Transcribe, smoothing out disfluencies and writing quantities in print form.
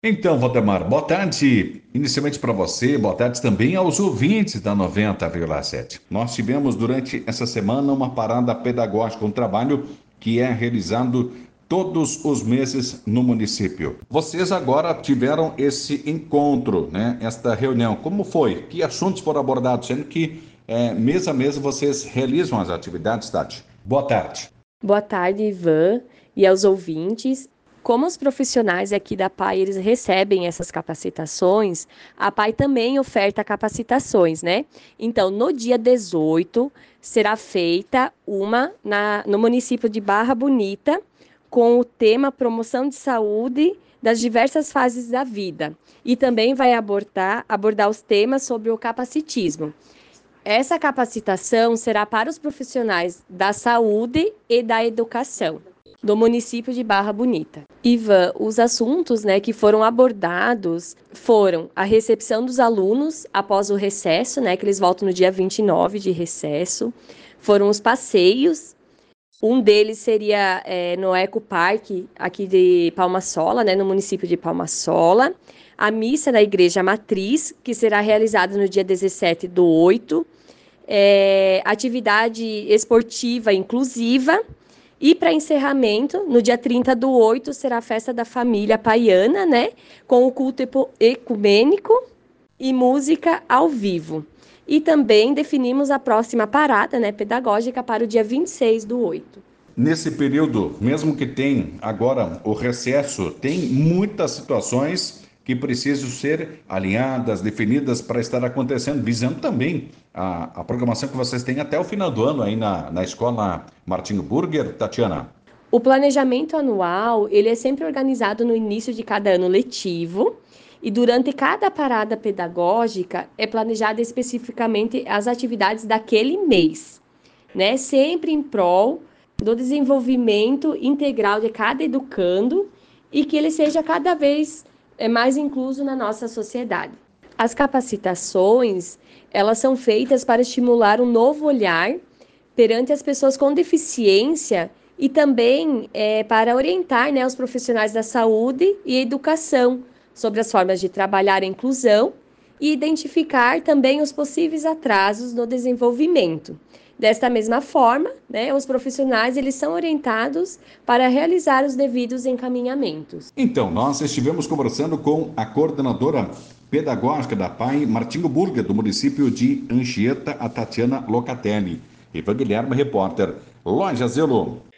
Então, Valdemar, boa tarde inicialmente para você, boa tarde também aos ouvintes da 90,7. Nós tivemos durante essa semana uma parada pedagógica, um trabalho que é realizado todos os meses no município. Vocês agora tiveram esse encontro, né? Esta reunião. Como foi? Que assuntos foram abordados? Sendo que mês a mês vocês realizam as atividades, Tati. Boa tarde. Boa tarde, Ivan, e aos ouvintes. Como os profissionais aqui da PAI, eles recebem essas capacitações, a PAI também oferta capacitações, né? Então, no dia 18, será feita uma no município de Barra Bonita, com o tema Promoção de Saúde das diversas fases da vida. E também vai abordar os temas sobre o capacitismo. Essa capacitação será para os profissionais da saúde e da educação do município de Barra Bonita. Ivan, os assuntos, que foram abordados foram a recepção dos alunos após o recesso, que eles voltam no dia 29 de recesso, foram os passeios. Um deles seria no Eco Parque, aqui de Palma-Sola, no município de Palma-Sola. A missa na Igreja Matriz, que será realizada no dia 17/8. Atividade esportiva inclusiva. E para encerramento, no dia 30/8, será a festa da família paiana, com o culto ecumênico e música ao vivo. E também definimos a próxima parada, pedagógica para o dia 26/8. Nesse período, mesmo que tem agora o recesso, tem muitas situações que precisam ser alinhadas, definidas para estar acontecendo, visando também a programação que vocês têm até o final do ano aí na escola Martinho Burger, Tatiana. O planejamento anual, ele é sempre organizado no início de cada ano letivo e durante cada parada pedagógica é planejada especificamente as atividades daquele mês, Sempre em prol do desenvolvimento integral de cada educando e que ele seja cada vez mais incluso na nossa sociedade. As capacitações, elas são feitas para estimular um novo olhar perante as pessoas com deficiência e também para orientar os profissionais da saúde e educação sobre as formas de trabalhar a inclusão e identificar também os possíveis atrasos no desenvolvimento. Desta mesma forma, os profissionais eles são orientados para realizar os devidos encaminhamentos. Então, nós estivemos conversando com a coordenadora pedagógica da PAI, Martinho Burger, do município de Anchieta, a Tatiana Locatelli. E foi Guilherme, repórter. Loja Zelo.